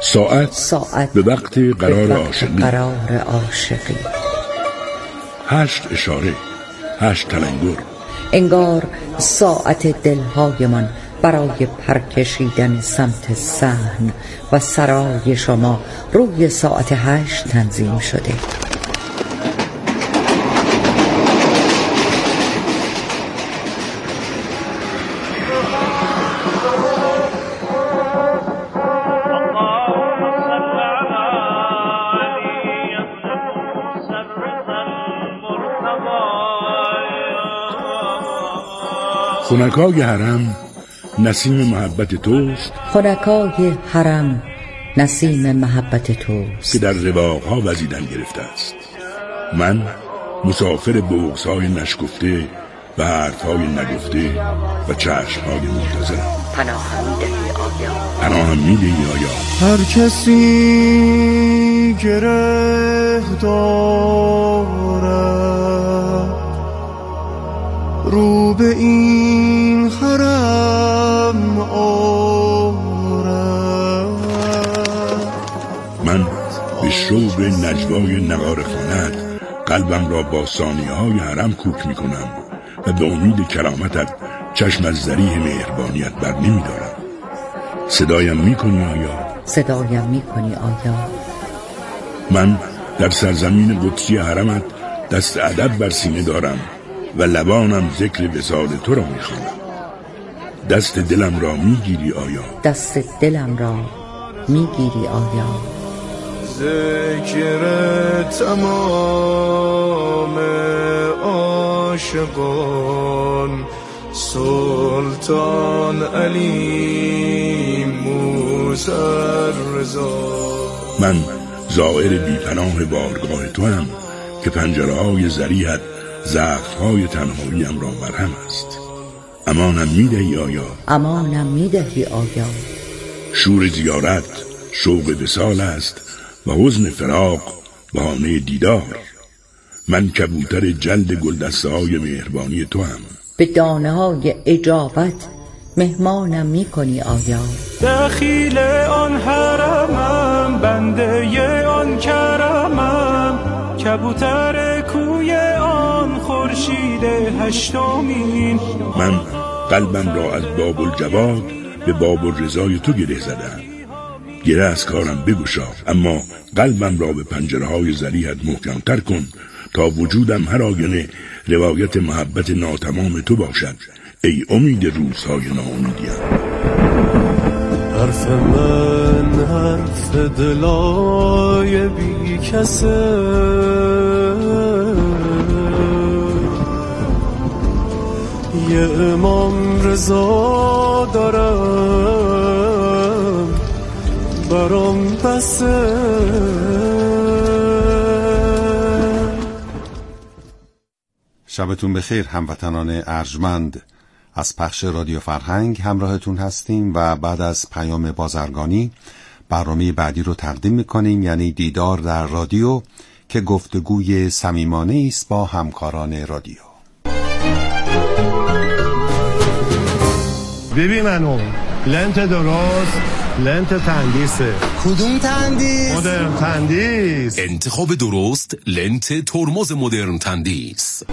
ساعت به وقت قرار عاشقی 8 اشاره، 8 تلنگر. انگار ساعت دلهایمان برای پرکشیدن سمت صحن و سرای شما روی ساعت 8 تنظیم شده. خنکای حرم نسیم محبت توست، خنکای حرم نسیم محبت توست که در رواقها وزیدن گرفته است. من مسافر بغض‌های نشکفته و حرف‌های نگفته و چشم‌های منتظرم. پناهم می‌دهی آیا؟ هر کسی گره دارد رو به این حرم آرد. من به شوق نجوای نغاره خانت قلبم را با ثانیه‌های حرم کوک می‌کنم و به امید کرامتت چشم از ذریح مهربانیت بر نمی‌دارم. صدایم می‌کنی آیا؟ صدایم می‌کنی آیا؟ من در سرزمین قدسی حرمت دست ادب بر سینه دارم و لبانم ذکر وصال تو را می‌خوانم. دست دلم را می‌گیری آیا؟ دست دلم را می‌گیری آیا؟ ذکر تمام عاشقان سلطان علی موسی رضا. من زائر بی‌پناه بارگاه تو هم که پنجره‌های ذریحت زخم‌های تنهاییم را مرهم است. امانم می‌دهی آیا؟ امانم می‌دهی آیا؟ شور زیارت شوق وصال است و حزن فراق بهانه دیدار. من کبوتر جلد گلدسته‌های مهربانی تو هم. به دانه‌های اجابت مهمانم می‌کنی آیا؟ دخیل آن حرمم بنده آن کرمم کبوتر کوی آن خورشید هشتمین. من قلبم را از باب الجواد به باب الرضای تو گره زدم. گره از کارم بگشا، اما قلبم را به پنجره‌های ذریحت محکم‌تر کن تا وجودم هر آینه روایت محبت ناتمام تو باشد. ای امید روزهای ناامیدیم. حرف من حرف دلای بی کسه، یه امام رضا دارم برام بسه. شبتون بخیر هموطنان ارجمند. از پخش رادیو فرهنگ همراهتون هستیم و بعد از پیام بازرگانی برنامه بعدی رو تقدیم میکنیم، یعنی دیدار در رادیو که گفتگوی صمیمانه است با همکاران رادیو. ببین منو لنت درست، لنت تندیسه. کدوم تندیس؟ مدرن تندیس. انتخاب درست لنت ترمز مدرن تندیس.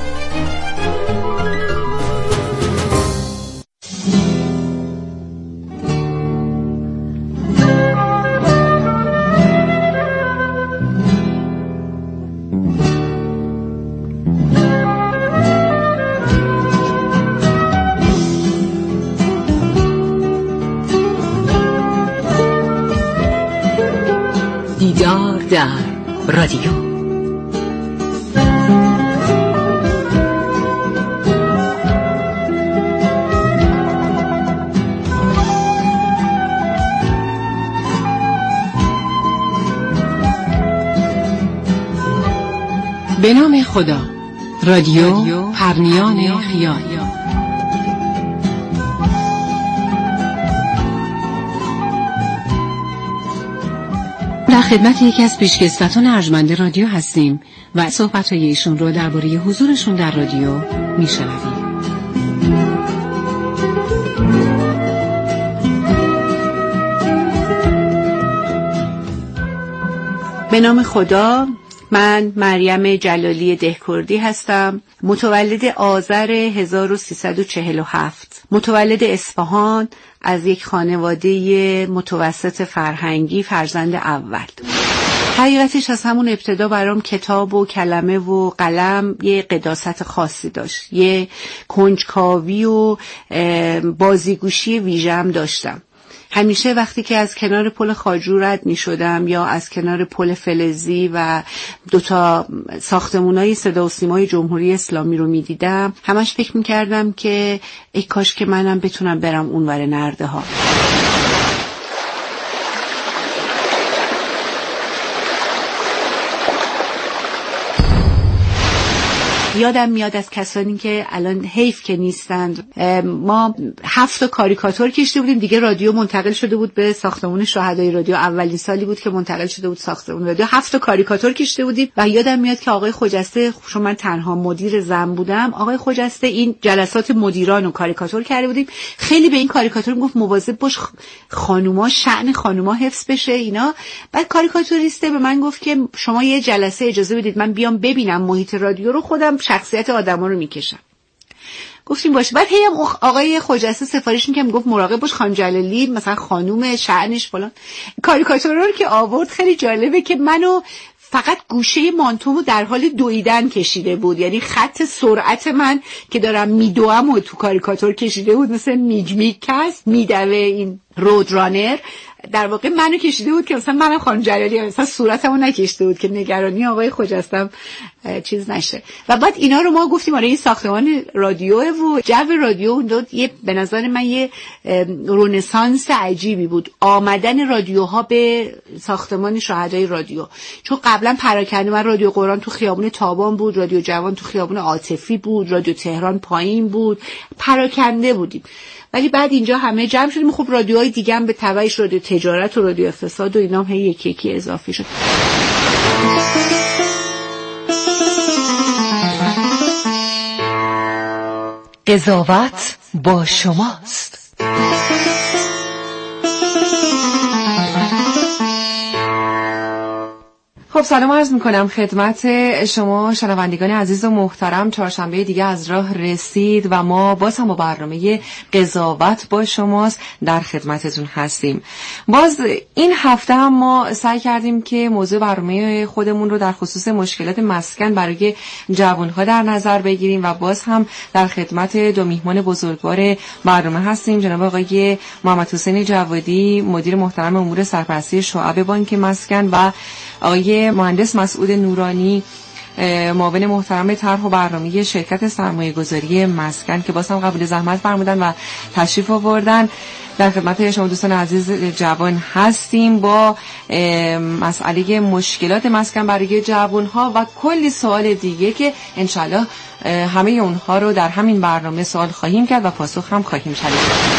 دیدار در رادیو. به نام خدا. رادیو پرنیان خیال. در خدمت یکی از پیشکسوتان ارجمند رادیو هستیم و صحبت‌های ایشون رو درباره حضورشون در رادیو میشنویم. به نام خدا. من مریم جلالی دهکردی هستم. متولد آذر 1347. متولد اصفهان از یک خانواده متوسط فرهنگی، فرزند اول. حقیقتش از همون ابتدا برام کتاب و کلمه و قلم یه قداست خاصی داشت. یه کنجکاوی و بازیگوشی ویژه‌ام داشتم. همیشه وقتی که از کنار پل خواجو رد می شدم یا از کنار پل فلزی و دوتا ساختمونای صدا و سیمای جمهوری اسلامی رو می دیدم، همش فکر می کردم که ای کاش که منم بتونم برم اونور نرده ها. یادم میاد از کسانی که الان حیف که نیستند، ما 7 کاریکاتور کشیده بودیم دیگه. رادیو منتقل شده بود به ساختمون شهدای رادیو، اولین سالی بود که منتقل شده بود ساختمون رادیو. 7 کاریکاتور کشیده بودیم و یادم میاد که آقای خجسته، چون من تنها مدیر زن بودم، آقای خجسته این جلسات مدیران رو کاریکاتور کرده بودیم. خیلی به این کاریکاتور میگفت مواظب باش خانوما، شأن خانوما حفظ بشه اینا. بعد کاریکاتوریسته به من گفت که شما یه جلسه اجازه بدید من بیام ببینم محیط رادیو رو، خودم شخصیت آدما رو میکشم. گفتیم باشه. بعد هی آقای خجسته سفارش می‌کرد، میگفت مراقب باش خانم جلالی مثلا خانوم شأنش فلان. کاریکاتورا رو که آورد خیلی جالبه که منو فقط گوشه مانتومو در حال دویدن کشیده بود، یعنی خط سرعت من که دارم میدوام و تو کاریکاتور کشیده بود، مثل میگمیکس میدوه این رود رانر. در واقع منو کشیده بود که مثلا منم خانم جلالی، مثلا صورتمو نکشیده بود که نگرانی آقای خجستم چیز نشه. و بعد اینا رو ما گفتیم آره این ساختمان رادیوه و جو رادیو یه به نظر من یه رنسانس عجیبی بود، آمدن رادیوها به ساختمان شهدای رادیو. چون قبلا پراکنده، من رادیو قرآن تو خیابون تابان بود، رادیو جوان تو خیابون عاطفی بود، رادیو تهران پایین بود، پراکنده بودیم. ولی بعد اینجا همه جمع شدیم. خب رادیوهای دیگه هم به تبعش، رادیو تجارت و رادیو اقتصاد و اینا هم یکی یکی اضافه شد. قضاوت با شماست. خب سلام عرض میکنم خدمت شما شنوندگان عزیز و محترم. چهارشنبه دیگه از راه رسید و ما باز هم با برنامه قضاوت با شماست در خدمتتون هستیم. باز این هفته هم ما سعی کردیم که موضوع برنامه خودمون رو در خصوص مشکلات مسکن برای جوانها در نظر بگیریم و باز هم در خدمت دو میهمان بزرگوار برنامه هستیم، جناب آقای محمد حسین جوادی، مدیر محترم امور سرپرستی شعب بانک مسکن، و آقای مهندس مسعود نورانی، معاون محترم طرح و برنامه شرکت سرمایه‌گذاری مسکن، که باز هم قبول زحمت فرمودن و تشریف آوردن. در خدمت شما دوستان عزیز جوان هستیم با مسئله مشکلات مسکن برای جوانها و کلی سوال دیگه که انشالله همه اونها رو در همین برنامه سوال خواهیم کرد و پاسخ هم خواهیم شنید.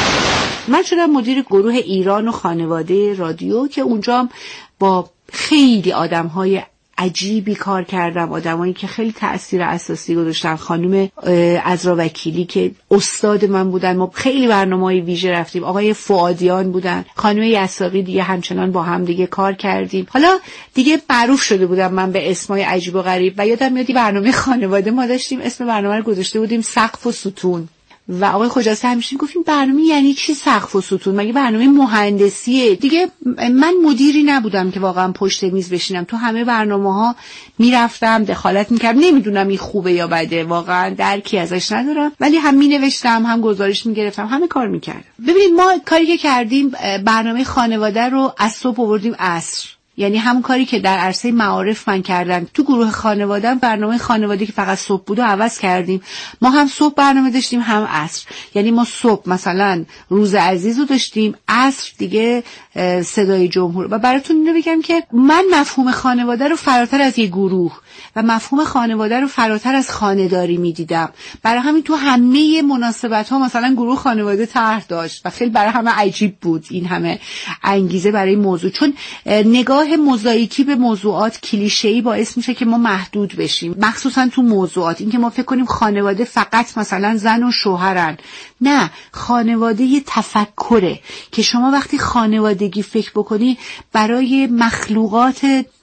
من شدم مدیر گروه ایران و خانواده رادیو که اونجا با خیلی آدم‌های عجیبی کار کردم، آدمایی که خیلی تأثیر اساسی گذاشتن. خانم عذرا وکیلی که استاد من بودن، ما خیلی برنامه‌های ویژه رفتیم. آقای فؤادیان بودن، خانم یساقی دیگه همچنان با هم دیگه کار کردیم. حالا دیگه معروف شده بودم من به اسمای عجیب و غریب و یادم میاد برنامه خانواده ما داشتیم، اسم برنامه رو گذاشته بودیم سقف و ستون. و آقای خجسته همیشه گفتیم برنامه یعنی چی سقف و ستون؟ مگه برنامه مهندسیه؟ دیگه من مدیری نبودم که واقعا پشت میز بشینم، تو همه برنامه‌ها میرفتم دخالت میکردم. نمیدونم این خوبه یا بده، واقعا درکی ازش ندارم، ولی هم مینوشتم، هم گزارش میگرفتم، همه کار میکردم. ببینید ما کاری که کردیم، برنامه خانواده رو از صبح آوردیم عصر. یعنی همون کاری که در عرصه معارف من کردم تو گروه خانواده، برنامه خانواده که فقط صبح بود و عوض کردیم. ما هم صبح برنامه داشتیم هم عصر. یعنی ما صبح مثلا روز عزیز رو داشتیم، عصر دیگه صدای جمهور. و براتون اینو بگم که من مفهوم خانواده رو فراتر از یک گروه و مفهوم خانواده رو فراتر از خانه‌داری می‌دیدم. برای همین تو همه مناسبت‌ها مثلا گروه خانواده طرح داشت و خیلی برای همه عجیب بود این همه انگیزه برای موضوع، چون نگاه موزاییکی به موضوعات کلیشه‌ای باعث میشه که ما محدود بشیم، مخصوصا تو موضوعات. این که ما فکر کنیم خانواده فقط مثلا زن و شوهرن، نه، خانواده یه تفکره که شما وقتی خانوادگی فکر بکنی برای مخلوقات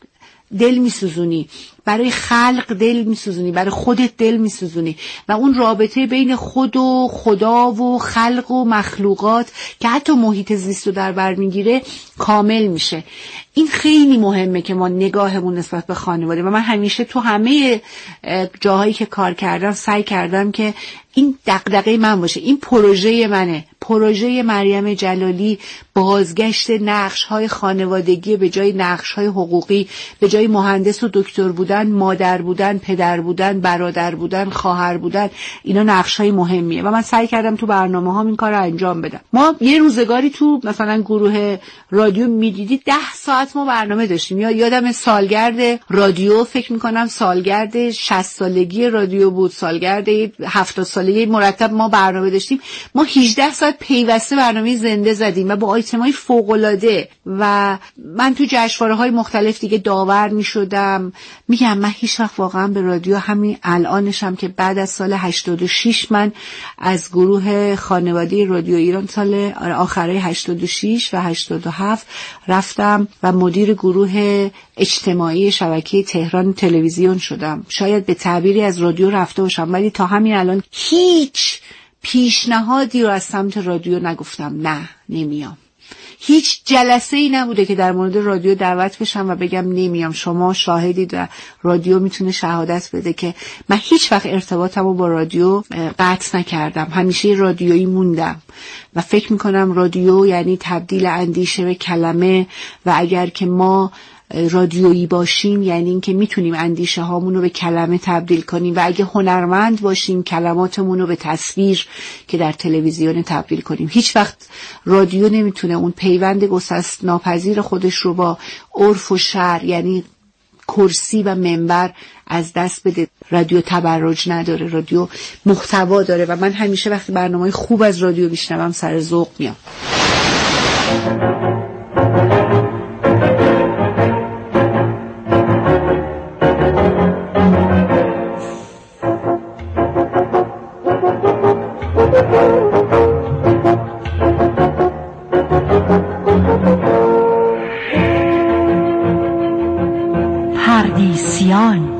دل میسوزونی، برای خلق دل میسوزونی، برای خودت دل میسوزونی و اون رابطه بین خود و خدا و خلق و مخلوقات که حتی محیط زیست رو در بر میگیره کامل میشه. این خیلی مهمه که ما نگاهمون نسبت به خانواده، و من همیشه تو همه جاهایی که کار کردم سعی کردم که این دغدغه من باشه، این پروژه منه، پروژه مریم جلالی، بازگشت نقش‌های خانوادگی به جای نقش‌های حقوقی، به جای مهندس و دکتر بودن، مادر بودن، پدر بودن، برادر بودن، خواهر بودن. اینا نقش‌های مهمیه و من سعی کردم تو برنامه‌هام این کارو انجام بدم. ما یه روزگاری تو مثلا گروه رادیو میدیدید 10 ساعت ما برنامه داشتیم. یادم سالگرد رادیو، فکر می‌کنم سالگرد 60 سالگی رادیو بود، سالگرد 70 سالگی مرتب ما برنامه داشتیم. ما 18 ساعت پیوسته برنامه زنده زدیم و با آیتمای فوق‌العاده و من تو جشنواره‌های مختلف دیگه داور می‌شدم. میگم من هیچ وقت واقعا به رادیو، همین الانشم که بعد از سال 86 من از گروه خانواده رادیو ایران سال آخرای 86 و 87 رفتم و مدیر گروه اجتماعی شبکه تهران تلویزیون شدم. شاید به تعبیری از رادیو رفته باشم، ولی تا همین الان هیچ پیشنهادی رو از سمت رادیو نگفتم نه نمیام. هیچ جلسه‌ای نبوده که در مورد رادیو دعوت بشم و بگم نمیام. شما شاهدید و رادیو میتونه شهادت بده که من هیچ وقت ارتباطمو با رادیو قطع نکردم. همیشه رادیویی موندم و فکر میکنم رادیو یعنی تبدیل اندیشه به کلمه و اگر که ما رادیویی باشیم یعنی این که میتونیم اندیشه هامون رو به کلمه تبدیل کنیم و اگه هنرمند باشیم کلماتمون رو به تصویر که در تلویزیون تبدیل کنیم. هیچ وقت رادیو نمیتونه اون پیوند گسست ناپذیر خودش رو با عرف و شرع یعنی کرسی و منبر از دست بده. رادیو تبرج نداره، رادیو محتوا داره و من همیشه وقتی برنامه‌های خوب از رادیو میشنوم سر ذوق میام. پردیسیان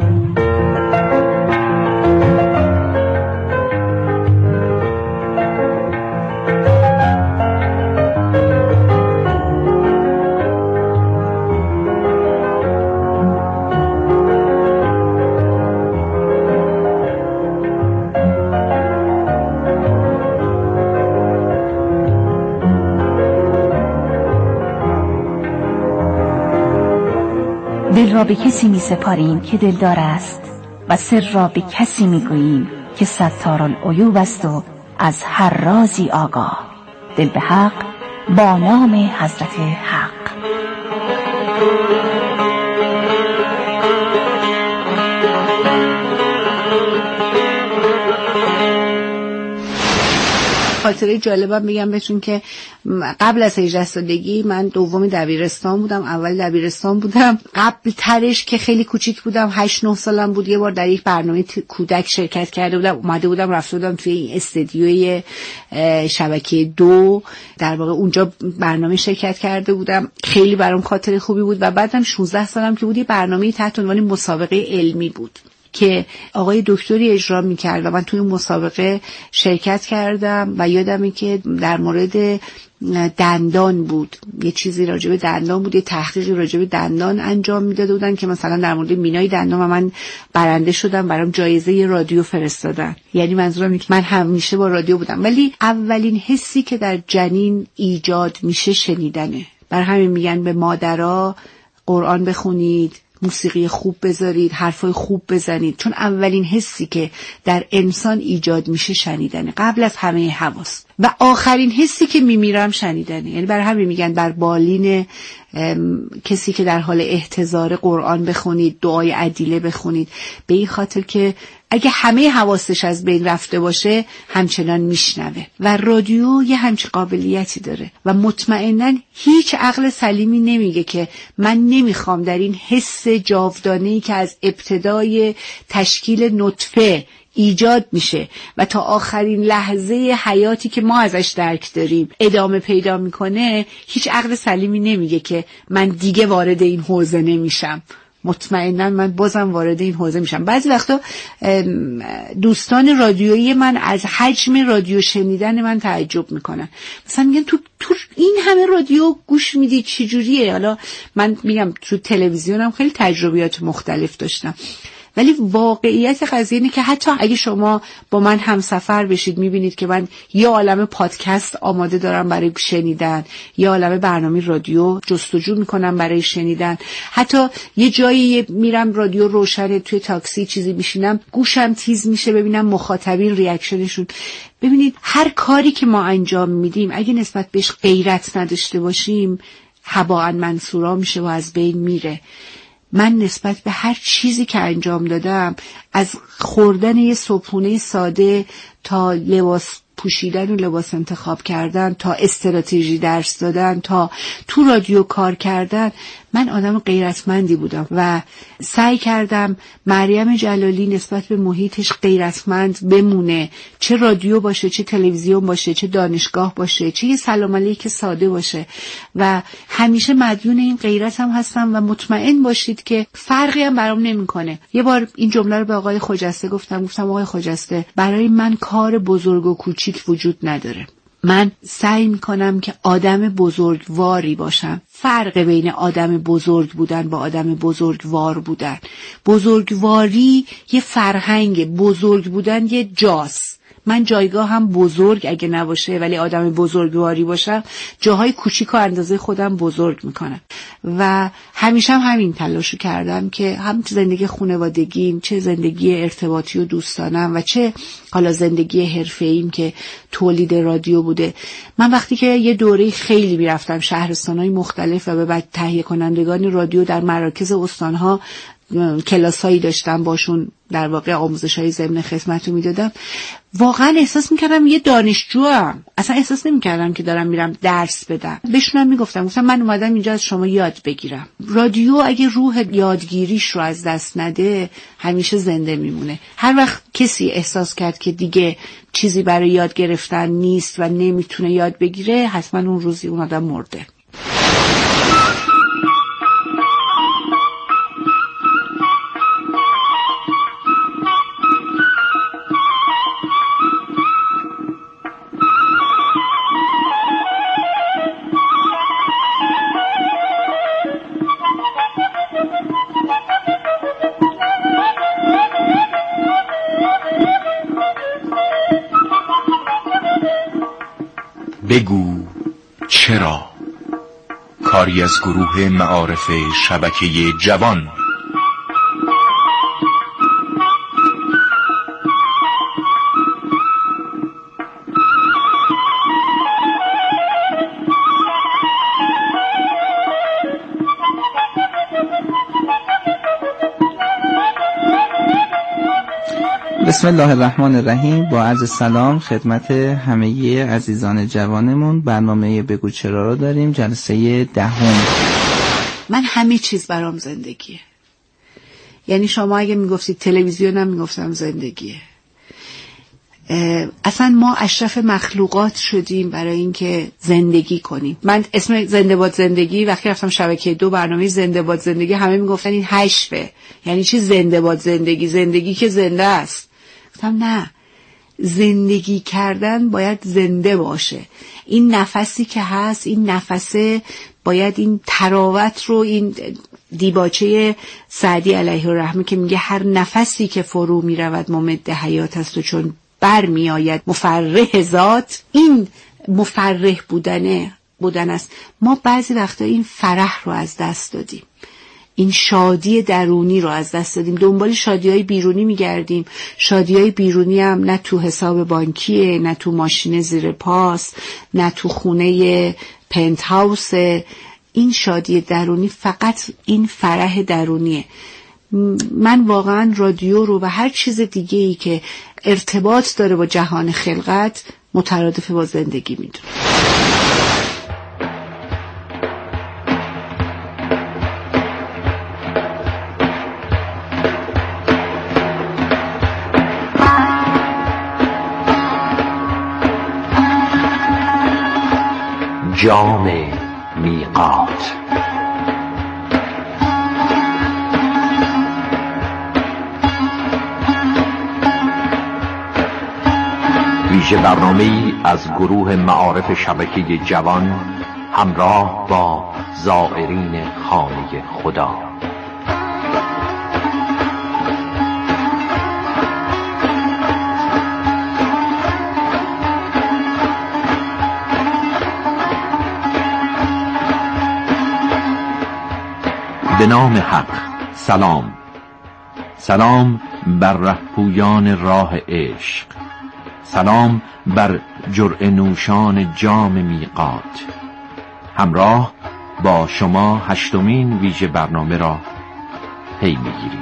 دل را به کسی می سپاریم که دلدار است و سر را به کسی می گوییم که ستارالعیوب است و از هر رازی آگاه. دل به حق با نام حضرت حق. خاطره جالبم بگم بهتون که قبل از 18 سالگی من دوم دبیرستان بودم، اول دبیرستان بودم. قبل ترش که خیلی کوچیک بودم 8-9 سالم بود یه بار در یک برنامه کودک شرکت کرده بودم. اومده بودم رفته بودم توی این استدیوی شبکه 2 در واقع اونجا برنامه شرکت کرده بودم. خیلی برام خاطره خوبی بود و بعدم 16 سالم که بود یه برنامه تحت عنوان مسابقه علمی بود که آقای دکتری اجرا می‌کرد و من توی مسابقه شرکت کردم و یادمه که در مورد دندان بود، یه چیزی راجع به دندان بود، یه تحقیقی راجع به دندان انجام میداده بودن که مثلا در مورد مینای دندان و من برنده شدم، برام جایزه رادیو فرستادن. یعنی منظورم اینه که من همیشه با رادیو بودم، ولی اولین حسی که در جنین ایجاد میشه شنیدنه. برای همین میگن به مادرها قرآن بخونید، موسیقی خوب بذارید، حرفای خوب بزنید، چون اولین حسی که در انسان ایجاد میشه شنیدنه قبل از همه حواس، و آخرین حسی که میمیرم شنیدنه. یعنی برای همین میگن بر بالین کسی که در حال احتضار قرآن بخونید، دعای عدیله بخونید، به این خاطر که اگه همه حواسش از بین رفته باشه همچنان میشنوه. و رادیو یه همچین قابلیتی داره و مطمئناً هیچ عقل سلیمی نمیگه که من نمیخوام در این حس جاودانه‌ای که از ابتدای تشکیل نطفه ایجاد میشه و تا آخرین لحظه حیاتی که ما ازش درک داریم ادامه پیدا میکنه، هیچ عقل سلیمی نمیگه که من دیگه وارد این حوزه نمیشم. مطمئنا من بازم وارد این حوزه میشم. بعضی وقتا دوستان رادیویی من از حجم رادیو شنیدن من تعجب میکنن، مثلا میگن تو این همه رادیو گوش میدی چجوریه؟ حالا من میگم تو تلویزیونم خیلی تجربیات مختلف داشتم، ولی واقعیت قضیه اینه که حتی اگه شما با من همسفر بشید میبینید که من یه عالمه پادکست آماده دارم برای شنیدن، یه عالمه برنامه رادیو جستجو میکنم برای شنیدن، حتی یه جایی میرم رادیو روشنه توی تاکسی چیزی میشینم گوشم تیز میشه ببینم مخاطبین ریاکشنشون. ببینید هر کاری که ما انجام میدیم اگه نسبت بهش غیرت نداشته باشیم هباء منثورا میشه و از بین میره. من نسبت به هر چیزی که انجام دادم، از خوردن یه صبحونه ساده تا لباس پوشیدن و لباس انتخاب کردن تا استراتژی درس دادن تا تو رادیو کار کردن، من آدم غیرتمندی بودم و سعی کردم مریم جلالی نسبت به محیطش غیرتمند بمونه، چه رادیو باشه، چه تلویزیون باشه، چه دانشگاه باشه، چه یه سلام علیک ساده باشه و همیشه مدیون این غیرت هم هستم و مطمئن باشید که فرقی هم برام نمیکنه. یه بار این جمله رو به آقای خجسته گفتم آقای خجسته، برای من کار بزرگ و کوچیک وجود نداره، من سعی میکنم که آدم بزرگواری باشم. فرق بین آدم بزرگ بودن با آدم بزرگوار بودن، بزرگواری یه فرهنگ، بزرگ بودن یه جاست. من جایگاه هم بزرگ اگه نباشه ولی آدم بزرگواری باشم جاهای کوچیک و اندازه خودم بزرگ میکنم و همیشه همین تلاشو کردم که هم زندگی خانوادگیم، چه زندگی ارتباطی و دوستانم و چه حالا زندگی حرفه‌ایم که تولید رادیو بوده. من وقتی که یه دوره خیلی میرفتم شهرستان‌های مختلف و به بعد تهیه کنندگان رادیو در مراکز استان‌ها کلاسایی داشتم باشون در واقع آموزش‌های ضمن خدمت رو میدادم، واقعا احساس میکردم یه دانشجوام، اصلا احساس نمیکردم که دارم میرم درس بدم. بهشونم گفتم من اومدم اینجا از شما یاد بگیرم. رادیو اگه روح یادگیریش رو از دست نده همیشه زنده میمونه. هر وقت کسی احساس کرد که دیگه چیزی برای یاد گرفتن نیست و نمیتونه یاد بگیره، حتما اون روزی اون آدم مرده. بگو چرا، کاری از گروه معارف شبکه جوان. بسم الله الرحمن الرحیم. با عرض سلام خدمت همه عزیزان جوانمون. برنامه بگو چرا رو داریم، جلسه 10. من همه چیز برام زندگیه. یعنی شما اگه میگفتید تلویزیونم میگفتم زندگیه. اصلا ما اشرف مخلوقات شدیم برای اینکه زندگی کنیم. من اسم زنده باد زندگی وقتی رفتم شبکه 2 برنامه زنده باد زندگی همه میگفتن این حشفه. یعنی چی زنده باد زندگی؟ زندگی که زنده است. گفتم نه، زندگی کردن باید زنده باشه. این نفسی که هست، این نفسه باید این تراوت رو، این دیباچه سعدی علیه الرحمه که میگه هر نفسی که فرو میرود ممد حیات است و چون بر می آید مفرح ذات، این مفرح بودن است. ما بعضی وقتا این فرح رو از دست دادیم، این شادی درونی رو از دست دادیم، دنبال شادی‌های بیرونی میگردیم. شادی‌های بیرونی هم نه تو حساب بانکیه، نه تو ماشین زیر پاس، نه تو خونه پنت هاوس. این شادی درونی فقط این فرح درونیه. من واقعا رادیو رو و هر چیز دیگه‌ای که ارتباط داره با جهان خلقت مترادف با زندگی میدونم. جام میقات. ویژه برنامه‌ای از گروه معارف شبکه جوان همراه با زائرین خانه خدا. به نام حق. سلام بر رهپویان راه عشق، سلام بر جرعه نوشان جام میقات. همراه با شما 8مین ویژه برنامه را پی میگیریم.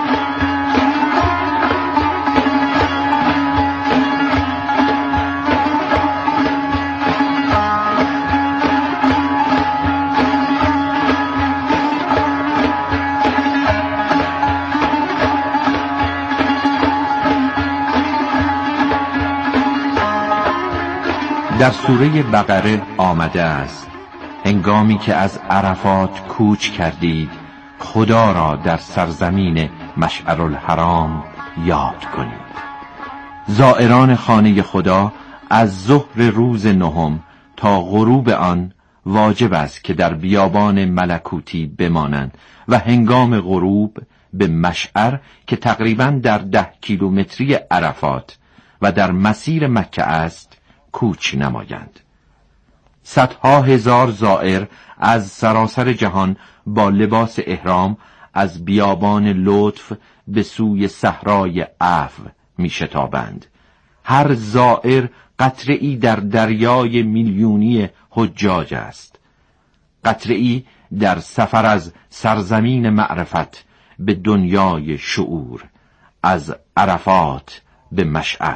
در سوره بقره آمده است: هنگامی که از عرفات کوچ کردید خدا را در سرزمین مشعرالحرام یاد کنید. زائران خانه خدا از ظهر روز 9 تا غروب آن واجب است که در بیابان ملکوتی بمانند و هنگام غروب به مشعر که تقریباً در 10 کیلومتری عرفات و در مسیر مکه است کوچ نمایند. صدها هزار زائر از سراسر جهان با لباس احرام از بیابان لطف به سوی صحرای عفو می شتابند. هر زائر قطره‌ای در دریای میلیونی حجاج است، قطره‌ای در سفر از سرزمین معرفت به دنیای شعور، از عرفات به مشعر.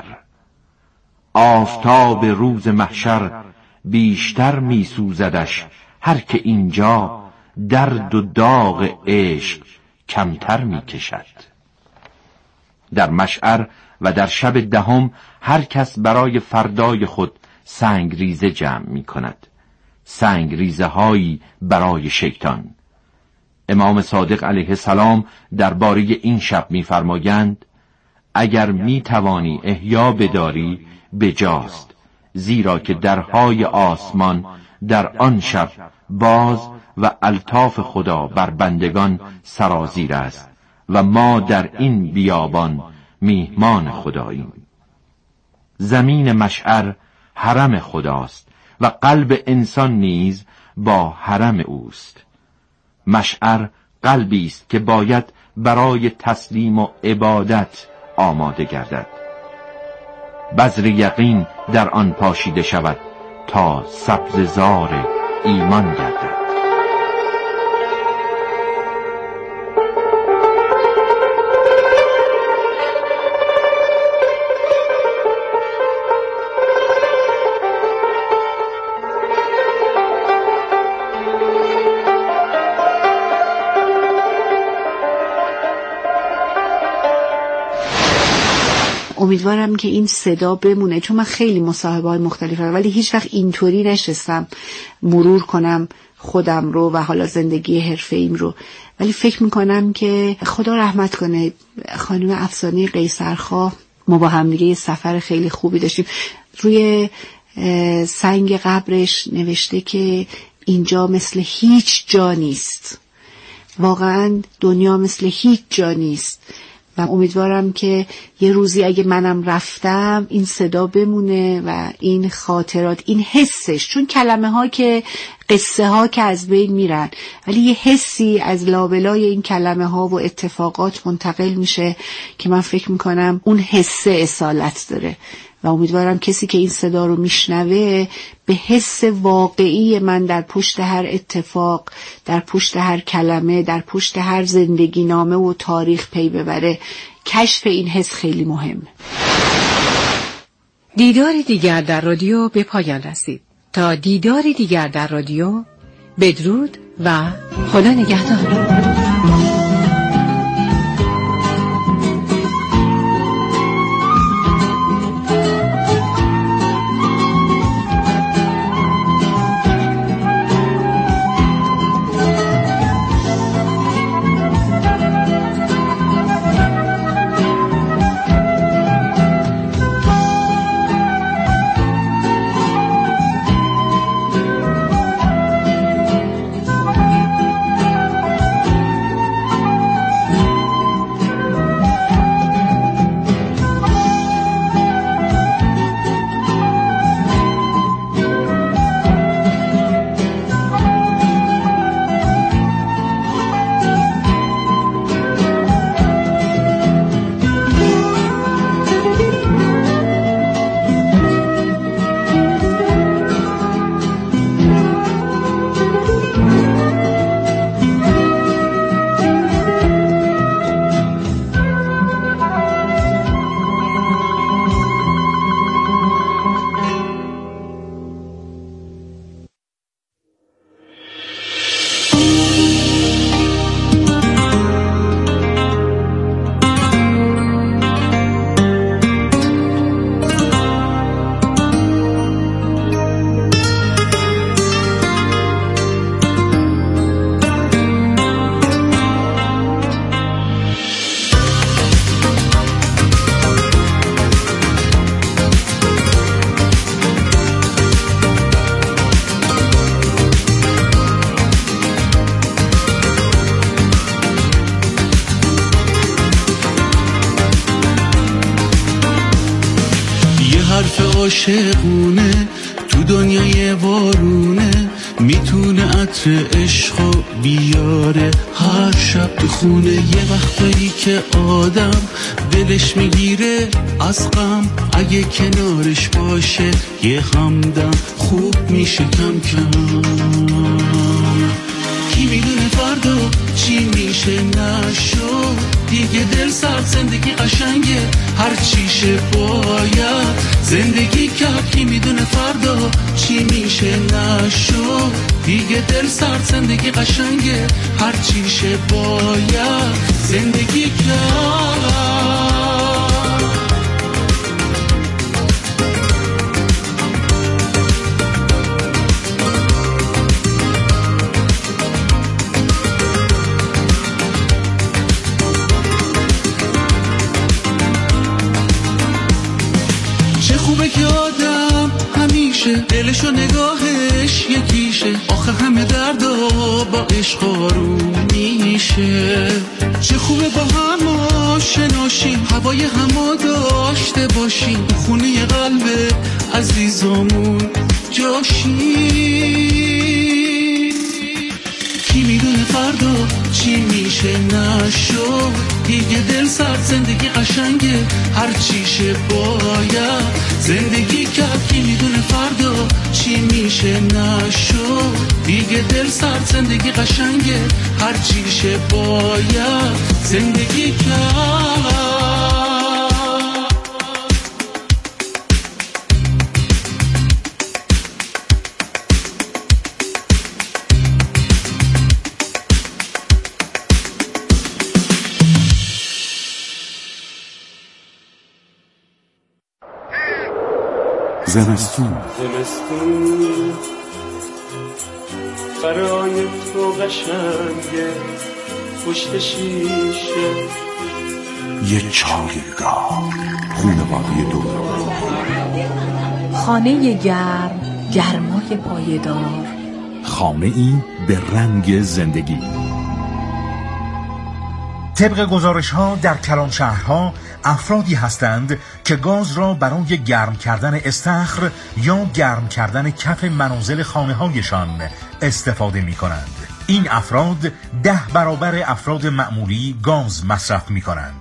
آفتاب روز محشر بیشتر می سوزدش هر که اینجا درد و داغ عشق کمتر می کشد. در مشعر و در شب 10 هر کس برای فردای خود سنگریزه جمع می کند، سنگریزه هایی برای شیطان. امام صادق علیه السلام درباره این شب می فرمایند: اگر می توانی احیا بداری بجاست، زیرا که درهای آسمان در آن شب باز و الطاف خدا بر بندگان سرازیر است و ما در این بیابان میهمان خداییم. زمین مشعر حرم خداست و قلب انسان نیز با حرم اوست. مشعر قلبی است که باید برای تسلیم و عبادت آماده گردد. بذر یقین در آن پاشیده شود تا سبززار ایمان گردد. امیدوارم که این صدا بمونه، چون من خیلی مصاحبه‌های مختلف دارم ولی هیچ وقت اینطوری نشستم مرور کنم خودم رو و حالا زندگی حرفه‌ایم رو. ولی فکر میکنم که خدا رحمت کنه خانم افسانه قیصرخواه، ما با هم دیگه یه سفر خیلی خوبی داشتیم. روی سنگ قبرش نوشته که اینجا مثل هیچ جا نیست، واقعا دنیا مثل هیچ جا نیست و امیدوارم که یه روزی اگه منم رفتم این صدا بمونه و این خاطرات، این حسش، چون کلمه ها که قصه ها که از بین میرن ولی یه حسی از لابلای این کلمه ها و اتفاقات منتقل میشه که من فکر میکنم اون حسه اصالت داره و امیدوارم کسی که این صدا رو میشنوه به حس واقعی من در پشت هر اتفاق، در پشت هر کلمه، در پشت هر زندگی نامه و تاریخ پی ببره. کشف این حس خیلی مهم. دیداری دیگر در رادیو به پایان رسید. تا دیداری دیگر در رادیو، بدرود و خدا نگهدار. عاشقونه تو دنیای وارونه، میتونه عطر عشقو بیاره هر شب تو خونه. یه وقتایی که آدم دلش میگیره از غم، اگه کنارش باشه یه همدم خوب میشه کم کم. کی میدونه فردا چی میشه نشو، دیگه دل سرد زندگی قشنگه هر چیشه باید زندگی کرد. کی میدونه فردا چی میشه نشو، دیگه دل سرد زندگی قشنگه هر چیشه باید زندگی کرد. خوبه که آدم همیشه دلش و نگاهش یکیشه، آخه همه دردا با عشق آروم میشه. چه خوبه با هم آشناشیم، هوای همو داشته باشیم، خونه قلب عزیزامون جاشیم. کی میدونه فردا چی میشه نشو، دیگه دل سرد زندگی قشنگه هر چیشه باید زندگی کرد. کی میدونه فردا چی میشه نشو، دیگه دل سرد زندگی قشنگه هر چیشه باید زندگی کرد. زمستون برای تو قشنگه پشت شیشه، یه چایگاه خونواده دور، خانه گرم گرمای پایدار، خانه ای به رنگ زندگی. طبق گزارش‌ها در کلانشهرها افرادی هستند که گاز را برای گرم کردن استخر یا گرم کردن کف منازل خانه‌هایشان استفاده می‌کنند. این افراد 10 برابر افراد معمولی گاز مصرف می‌کنند.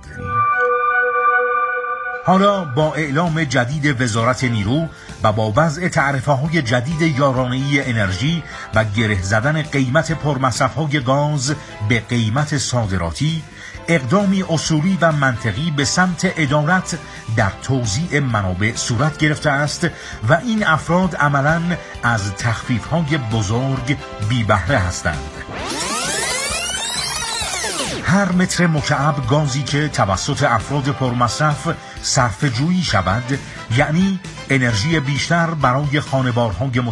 حالا با اعلام جدید وزارت نیرو و با وضع تعرفه‌های جدید یارانه‌ای انرژی و گره زدن قیمت پرمصرف‌های گاز به قیمت صادراتی، اقدامی اصولی و منطقی به سمت ادارت در توزیع منابع صورت گرفته است و این افراد عملاً از تخفیف‌های بزرگ بی بهره هستند. هر متر مکعب گازی که توسط افراد پرمصرف صرفه‌جویی شود، یعنی انرژی بیشتر برای خانوارهای